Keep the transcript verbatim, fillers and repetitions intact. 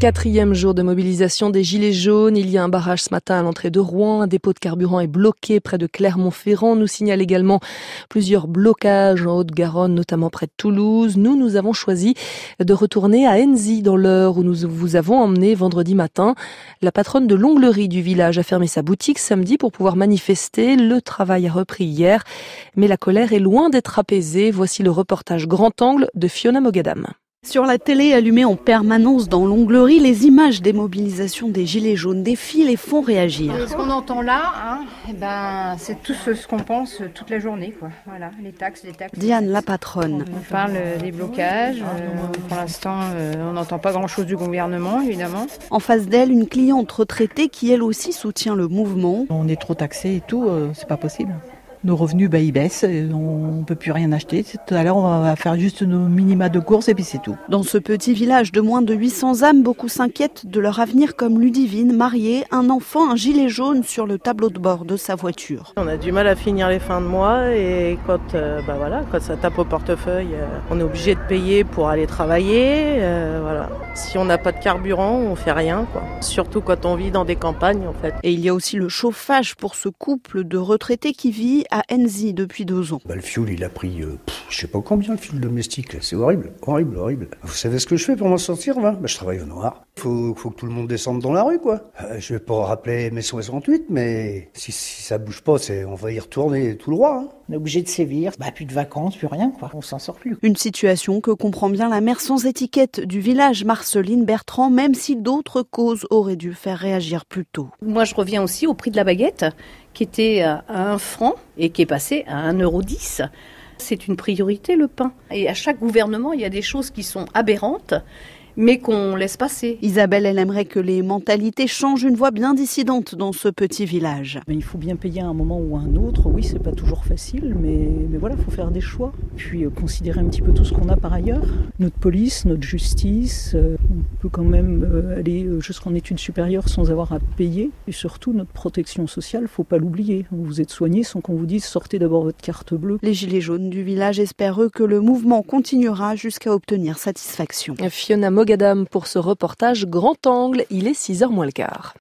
Quatrième jour de mobilisation des Gilets jaunes. Il y a un barrage ce matin à l'entrée de Rouen. Un dépôt de carburant est bloqué près de Clermont-Ferrand. Nous signale également plusieurs blocages en Haute-Garonne, notamment près de Toulouse. Nous, nous avons choisi de retourner à Enzy dans l'Eure où nous vous avons emmené vendredi matin. La patronne de l'onglerie du village a fermé sa boutique samedi pour pouvoir manifester. Le travail a repris hier, mais la colère est loin d'être apaisée. Voici le reportage grand angle de Fiona Mogadam. Sur la télé allumée en permanence dans l'onglerie, les images des mobilisations des Gilets jaunes défilent et font réagir. Ce qu'on entend là, hein, eh ben, c'est tout ce, ce qu'on pense toute la journée, quoi. Voilà, les taxes, les taxes. Diane, la patronne. On parle des blocages. Euh, pour l'instant, euh, on n'entend pas grand-chose du gouvernement, évidemment. En face d'elle, une cliente retraitée qui elle aussi soutient le mouvement. On est trop taxé et tout, euh, c'est pas possible. Nos revenus, bah, ils baissent, on ne peut plus rien acheter. Tout à l'heure, on va faire juste nos minima de courses et puis c'est tout. Dans ce petit village de moins de huit cents âmes, beaucoup s'inquiètent de leur avenir comme Ludivine, mariée, un enfant, un gilet jaune sur le tableau de bord de sa voiture. On a du mal à finir les fins de mois et quand, euh, bah voilà, quand ça tape au portefeuille, euh, on est obligé de payer pour aller travailler. Euh, voilà. Si on n'a pas de carburant, on fait rien, quoi. Surtout quand on vit dans des campagnes, en fait. Et il y a aussi le chauffage pour ce couple de retraités qui vit à Enzy depuis deux ans. Bah, le fioul, il a pris, euh, pff, je sais pas combien, le fioul domestique. C'est horrible, horrible, horrible. Vous savez ce que je fais pour m'en sortir, va bah, je travaille au noir. Faut, faut que tout le monde descende dans la rue, quoi. Euh, je vais pas rappeler mai soixante-huit, mais si, si ça bouge pas, c'est, on va y retourner tout droit. Hein. On est obligé de sévir, bah, plus de vacances, plus rien, quoi. On s'en sort plus. Une situation que comprend bien la mère sans étiquette du village, Marceline Bertrand, même si d'autres causes auraient dû faire réagir plus tôt. Moi, je reviens aussi au prix de la baguette, qui était à un franc et qui est passé à un euro dix. C'est une priorité, le pain. Et à chaque gouvernement, il y a des choses qui sont aberrantes, mais qu'on laisse passer. Isabelle, elle aimerait que les mentalités changent, une voix bien dissidente dans ce petit village. Mais il faut bien payer à un moment ou à un autre. Oui, c'est pas toujours facile, mais, mais voilà, il faut faire des choix. Puis euh, considérer un petit peu tout ce qu'on a par ailleurs. Notre police, notre justice, euh, on peut quand même euh, aller jusqu'en études supérieures sans avoir à payer. Et surtout, notre protection sociale, faut pas l'oublier. Vous êtes soigné sans qu'on vous dise sortez d'abord votre carte bleue. Les Gilets jaunes du village espèrent eux que le mouvement continuera jusqu'à obtenir satisfaction. Fiona Mogadam pour ce reportage grand angle, il est six heures moins le quart.